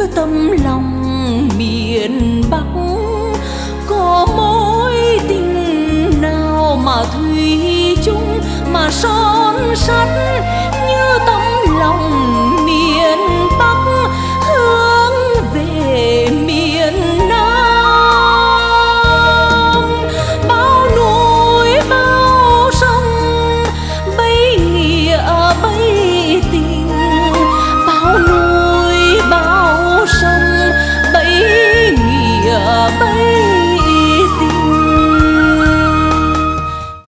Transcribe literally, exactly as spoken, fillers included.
như tấm lòng miền Bắc. Có mối tình nào mà thủy chung mà son sắt như tấm lòng miền Bắc hướng về miền